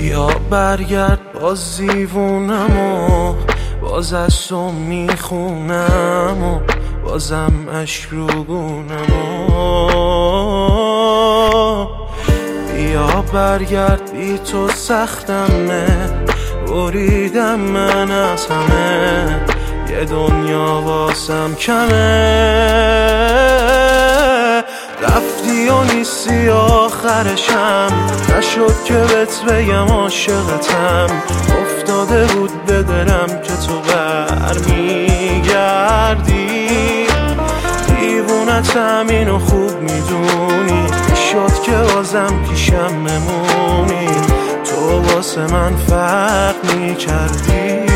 بیا برگرد باز دیوونم و باز از تو میخونم و بازم اشک رو گونم و بیا برگرد بی تو سختمه بریدم من از همه یه دنیا واسم کمه رفتی و نیستی آخرشم نشد که بهت بگم عاشقتم افتاده بود به دلم که تو برمیگردی دیوونتم اینو خوب میدونی شد که بازم پیشم بمونی تو واسه من فرق میکردی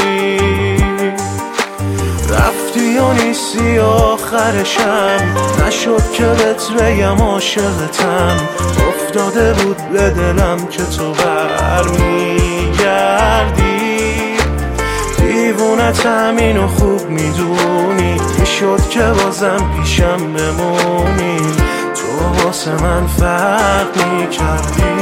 رفتی و نیستی آخرشم نشد که بهت بگم عاشقتم افتاده بود به دلم که تو برمیگردی دیوونتم اینو خوب میدونی شد که بازم پیشم بمونی تو واسه من فرق میکردی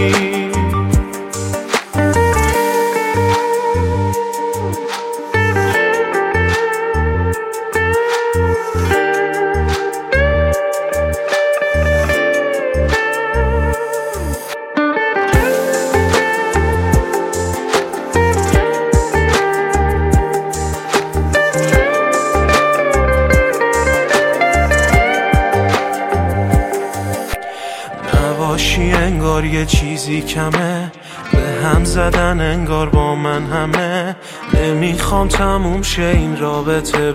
باشی انگار یه چیزی کمه به هم زدن انگار با من همه نمیخوام تموم شه این رابطه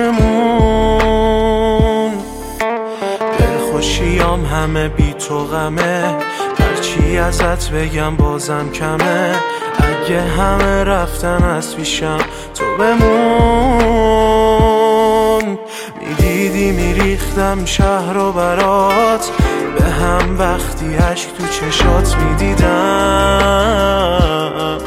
بینمون دلخوشیام همه بی تو غمه هرچی ازت بگم بازم کمه اگه همه رفتن از پیشم تو بمون میدیدی میریختم شهر و برات به هم وقتی عشق تو چشات میدیدم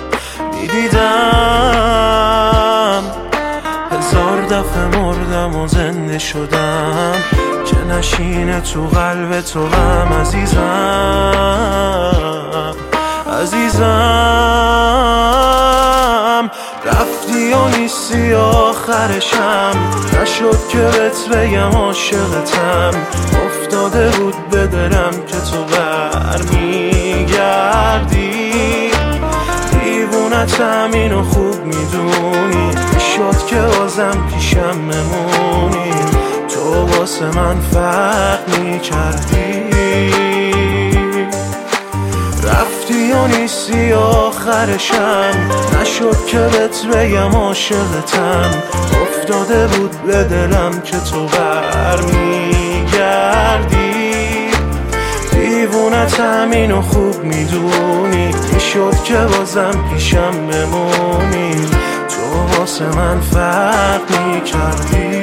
هزار دفعه مردم و زنده شدم که نشینه تو قلب تو غم عزیزم رفتی و نیستی آخرشم نشد که بهت بگم عاشقتم افتاده بود به دلم که تو برمیگردی دیوونتم اینو خوب میدونی شد که بازم پیشم بمونی تو واسه من فرق میکردی رفتی و نیستی آخرشم نشد که بهت بگم عاشقتم افتاده بود به دلم که تو برمیگردی دیوونتم اینو خوب میدونی شد که بازم پیشم بمونی تو واسه من فرق میکردی